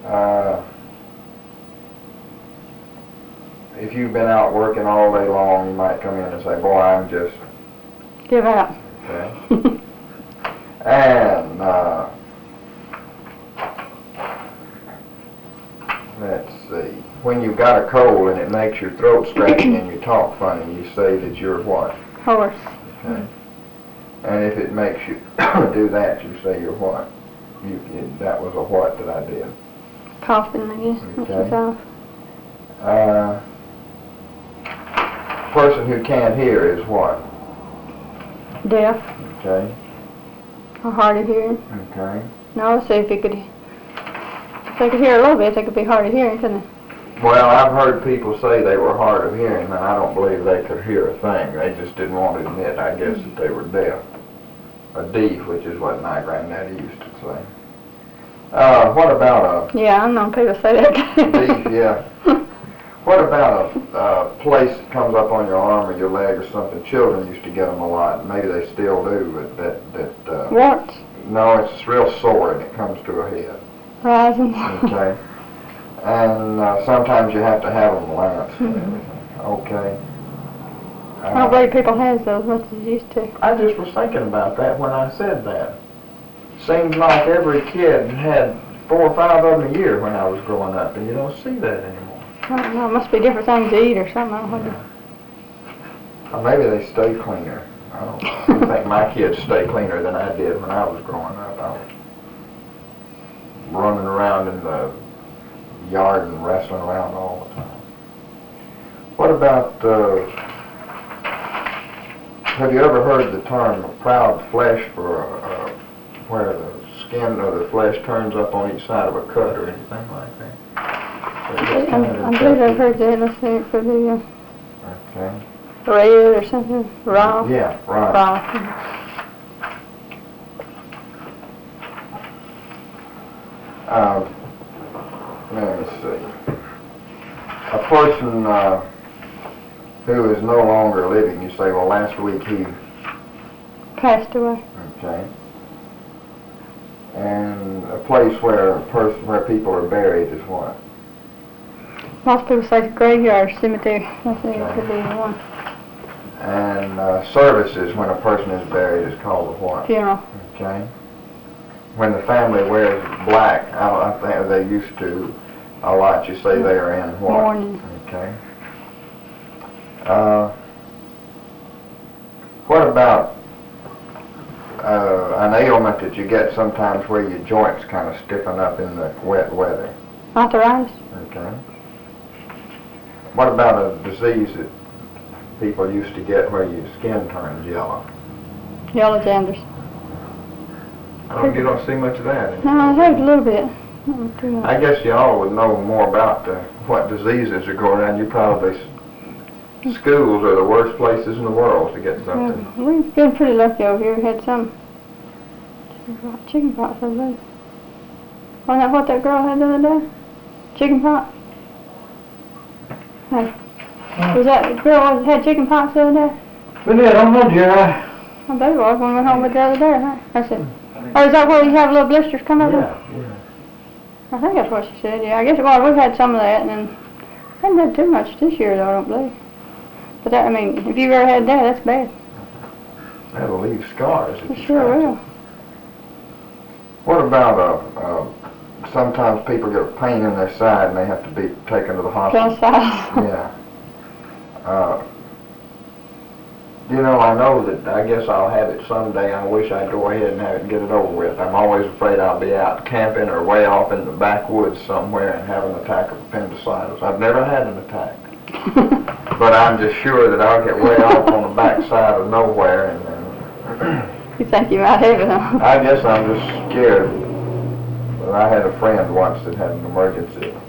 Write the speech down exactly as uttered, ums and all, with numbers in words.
Uh, if you've been out working all day long, you might come in and say, boy, I'm just... Give out. Okay. And, uh, let's see. When you've got a cold and it makes your throat scratchy and you talk funny, you say that you're what? Horse. Okay. And if it makes you do that, you say you're what? You, you, that was a what that I did. Coughing, I guess. Okay. Cough. Uh, person who can't hear is what? Deaf. Okay. Or hard of hearing. Okay. No, let's see if you could, if they could hear a little bit, they could be hard of hearing, couldn't they? Well, I've heard people say they were hard of hearing, and I don't believe they could hear a thing. They just didn't want to admit, I guess, that they were deaf. Or deaf, which is what my granddaddy used to say. Uh, what about a... Yeah, I know people say that. Deaf, yeah. What about a, a place that comes up on your arm or your leg or something? Children used to get them a lot. Maybe they still do, but that... that uh, Warts. No, it's real sore and it comes to a head. Rising. Okay. And uh, sometimes you have to have them lanced and Mm-hmm. everything. Okay. Uh, I don't believe people has those much as they used to. I just was thinking about that when I said that. Seems like every kid had four or five of them a year when I was growing up, and you don't see that anymore. I don't know, it must be different things to eat or something. I don't know. Or maybe they stay cleaner. I don't know. I think my kids stay cleaner than I did when I was growing up. I was running around in the yard and wrestling around all the time. What about, uh, have you ever heard the term proud flesh for uh, where the skin or the flesh turns up on each side of a cut or anything like that? I, I believe I've heard that. Let's see, it could be uh, Okay. red or something. Raw. Yeah, right. Raw. Uh, let me see. A person uh, who is no longer living, you say, well, last week he... Passed away. Okay. And a place where a person, where people are buried is what? Most people say graveyard, cemetery. I think it could be one. And uh, services when a person is buried is called a what? Funeral. Okay. When the family wears black, I, I think they used to a lot. You say they are in what? Mourning. Okay. Uh, what about uh, an ailment that you get sometimes where your joints kind of stiffen up in the wet weather? Arthritis. Okay. What about a disease that people used to get where your skin turns yellow? Yellow janders. I don't, you don't see much of that. No, I heard a little bit. Not too much. I guess y'all would know more about uh, what diseases are going around. You probably, schools are the worst places in the world to get something. Well, we've been pretty lucky over here. We had some chicken pox the other day. Wasn't that what that girl had the other day? Chicken pox? Hey. Was that the girl that had chicken pox the other day? But yeah, I don't know, Jerry. I bet it was when we went home with the other day, huh? I said, oh, is that where you have little blisters come up? Yeah, yeah. I think that's what she said, yeah. I guess it was. We've had some of that, and then I haven't had too much this year, though, I don't believe. But that, I mean, if you've ever had that, that's bad. That'll leave scars. if It you sure scratch will. it. What about, uh, uh, sometimes people get a pain in their side and they have to be taken to the hospital? Appendicitis. Yeah. Uh, you know, I know that I guess I'll have it someday. I wish I'd go ahead and have it and get it over with. I'm always afraid I'll be out camping or way off in the backwoods somewhere and have an attack of appendicitis. I've never had an attack. But I'm just sure that I'll get way off on the backside of nowhere and then... You think you might have it, huh? I guess I'm just scared. But I had a friend once that had an emergency